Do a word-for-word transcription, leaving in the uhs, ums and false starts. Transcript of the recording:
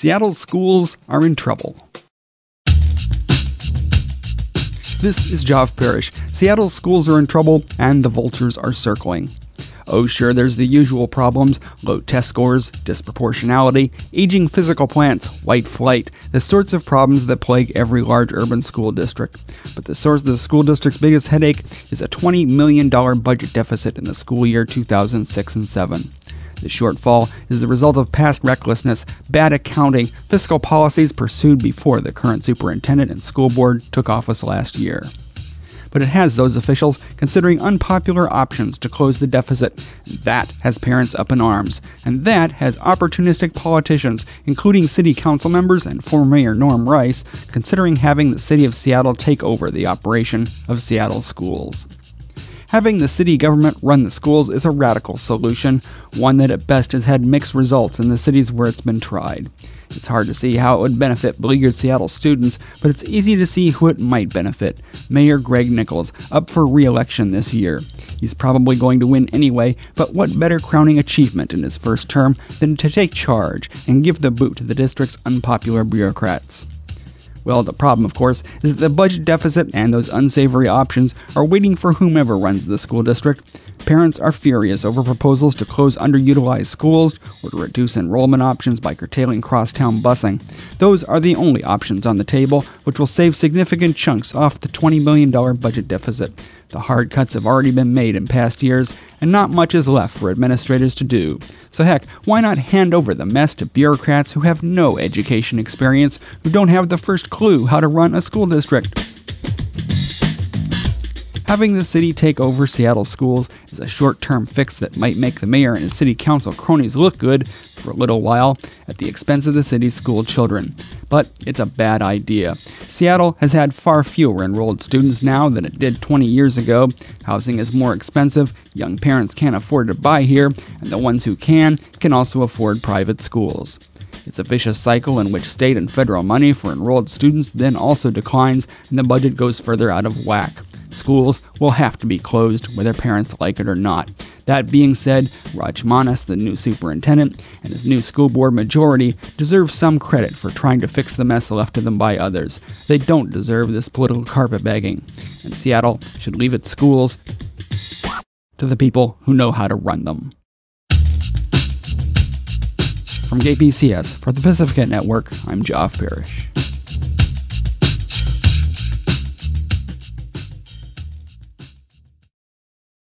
Seattle's schools are in trouble. This is Geoff Parrish. Seattle's schools are in trouble, and the vultures are circling. Oh, sure, there's the usual problems: low test scores, disproportionality, aging physical plants, white flight, the sorts of problems that plague every large urban school district. But the source of the school district's biggest headache is a twenty million dollars budget deficit in the school year two thousand six and seven. The shortfall is the result of past recklessness, bad accounting, fiscal policies pursued before the current superintendent and school board took office last year. But it has those officials considering unpopular options to close the deficit. That has parents up in arms. And that has opportunistic politicians, including city council members and former Mayor Norm Rice, considering having the city of Seattle take over the operation of Seattle schools. Having the city government run the schools is a radical solution, one that at best has had mixed results in the cities where it's been tried. It's hard to see how it would benefit beleaguered Seattle students, but it's easy to see who it might benefit: Mayor Greg Nickels, up for re-election this year. He's probably going to win anyway, but what better crowning achievement in his first term than to take charge and give the boot to the district's unpopular bureaucrats? Well, the problem, of course, is that the budget deficit and those unsavory options are waiting for whomever runs the school district. Parents are furious over proposals to close underutilized schools or to reduce enrollment options by curtailing crosstown busing. Those are the only options on the table, which will save significant chunks off the twenty million dollars budget deficit. The hard cuts have already been made in past years, and not much is left for administrators to do. So heck, why not hand over the mess to bureaucrats who have no education experience, who don't have the first clue how to run a school district? Having the city take over Seattle schools is a short-term fix that might make the mayor and his city council cronies look good for a little while at the expense of the city's school children. But it's a bad idea. Seattle has had far fewer enrolled students now than it did twenty years ago. Housing is more expensive, young parents can't afford to buy here, and the ones who can, can also afford private schools. It's a vicious cycle in which state and federal money for enrolled students then also declines, and the budget goes further out of whack. Schools will have to be closed whether parents like it or not. That being said, Raj Manas, the new superintendent, and his new school board majority deserve some credit for trying to fix the mess left to them by others. They don't deserve this political carpetbagging, and Seattle should leave its schools to the people who know how to run them. From K P C S for the Pacifica Network, I'm Geoff Parrish.